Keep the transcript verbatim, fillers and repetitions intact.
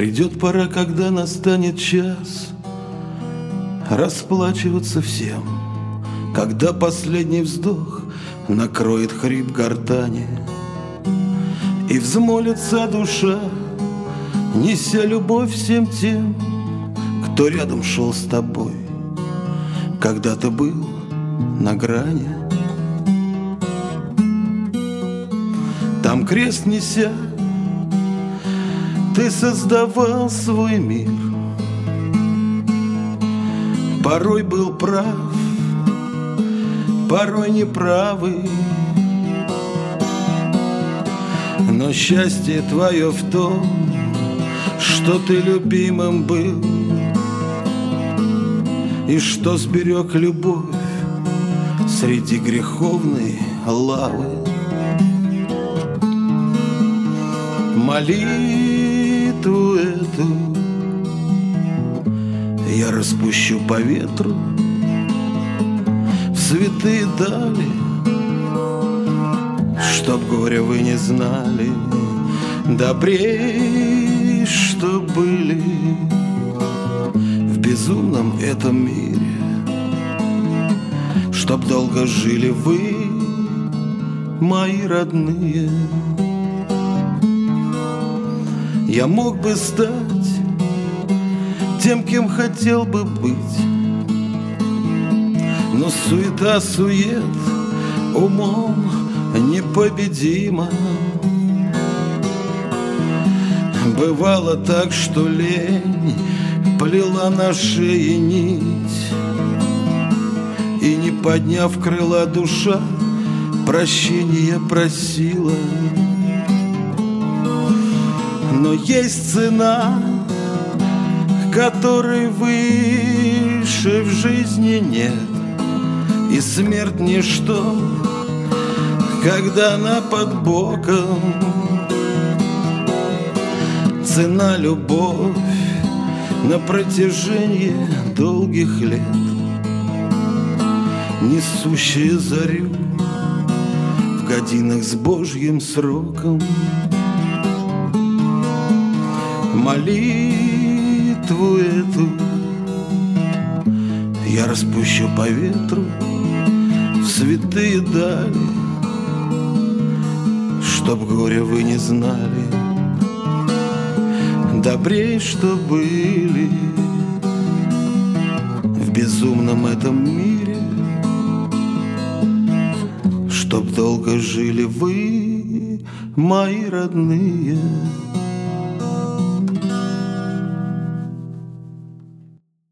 Придет пора, когда настанет час расплачиваться всем, когда последний вздох накроет хрип гортани, и взмолится душа, неся любовь всем тем, кто рядом шел с тобой, когда ты был на грани. Там крест неся, ты создавал свой мир. Порой был прав, порой неправый, но счастье твое в том, что ты любимым был, и что сберег любовь среди греховной лавы. Молитву эту я распущу по ветру в святые дали, чтоб горя вы не знали, добрей, что были в безумном этом мире, чтоб долго жили вы, мои родные. Я мог бы стать тем, кем хотел бы быть, но суета-сует умом непобедима. Бывало так, что лень плела на шее нить, и, не подняв крыла, душа прощения просила. Но есть цена, которой выше в жизни нет, и смерть ничто, когда она под боком. Цена — любовь на протяжении долгих лет, несущая зарю в годинах с Божьим сроком. Молитву эту я распущу по ветру в святые дали, чтоб горя вы не знали, добрей, что были в безумном этом мире, чтоб долго жили вы, мои родные.